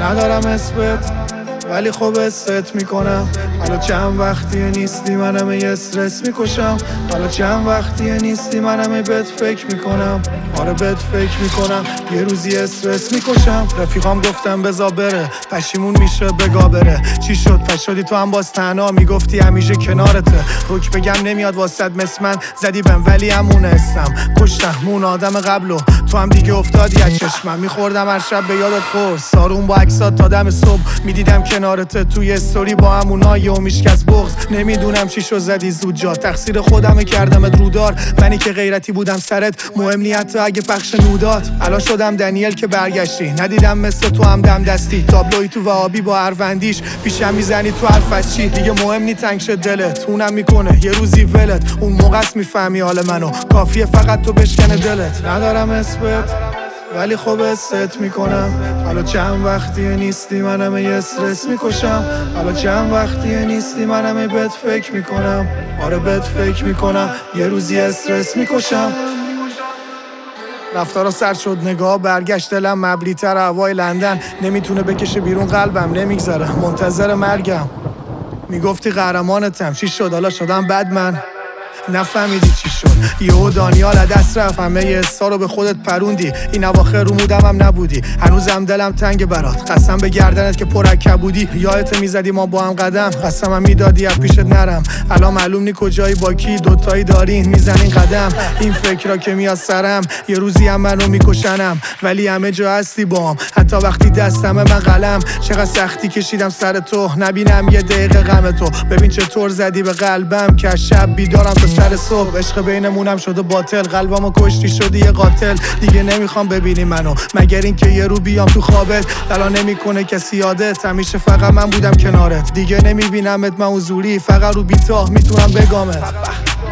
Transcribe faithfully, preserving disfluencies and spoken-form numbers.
ندارم اسمت ولی خوب است میکنم. حالا چند وقتیه نیستی منم یه استرس میکشم. حالا چند وقتیه نیستی منم بهت فکر میکنم. آره بهت فکر میکنم یه روزی استرس میکشم. رفیقام گفتم بزا بره پشیمون میشه بگا بره. چی شد پس شدی تو هم باز تنها میگفتی همیشه کنارته. روک بگم نمیاد واسد مثل من زدی بهم ولی همون هستم. کشتم اون آدم قبلو تو هم دیگه افتادی از چشمم. میخوردم هر شب به یادت قرص سارون با عکسات تا دم صبح. میدیدم کنارته توی استوری با همونای و میشکست بغض. نمیدونم چی شو زدی زود جا تقصیر خودمه کردمت رودار. منی که غیرتی بودم سرت مهم نی حتی اگه پخش نودات. الان شدم دنیل که برگشتی ندیدم مثل تو هم دم دستی. تابلوی تو وهابی با اروندیش پیشم میزنی تو حرف از چی. دیگه مهم نی تنگ شد دلت اونم میکنه یه روزی ولت. اون موقع است میفهمی حال منو کافیه فقط تو بشکنه دلت. ندارم اسمت ولی خوب است میکنم. حالا چند وقتیه نیستی منم یه استرس میکشم. حالا چند وقتیه نیستی منم بهت فکر میکنم. آره بهت فکر میکنم یه روزی استرس میکشم. رفتارا سر شد نگاه برگشت دلم مبلی تر هوای لندن. نمیتونه بکشه بیرون قلبم نمیگذره منتظر مرگم. میگفتی قهرمانتم چی شد حالا شدم بد من. نفهمیدی چی شد یهو دانیال از دست رفت. همه یه حسا رو به خودت پروندی. این اواخر رو مودم هم نبودی. هنوزم دلم تنگ برات قسم به گردنت که پر از کبودی. یادت میزدی ما با هم قدم قسم هم میدادی از پیشت نرم. الان معلوم نی کجایی با کی دوتایی دارین میزنین قدم. این فکرها که میاد سرم یه روزی هم منو میکشنم. ولی همه جا هستی بام حتی وقتی دستم من قلم. چقدر سختی کشیدم سر تو نبینم یه دقیقه غم تو. ببین چطور زدی به قلبم که شب بیدارم تا سر صبح. عشق بینمونم شده باطل قلبمو کشتی شدی یه قاتل. دیگه نمیخوام ببینی منو مگر این که یه رو بیام تو خوابت. الان نمیکنه کسی یادت همیشه فقط من بودم کنارت. دیگه نمیبینمت من حضوری فقط رو بیتا میتونم بگامت.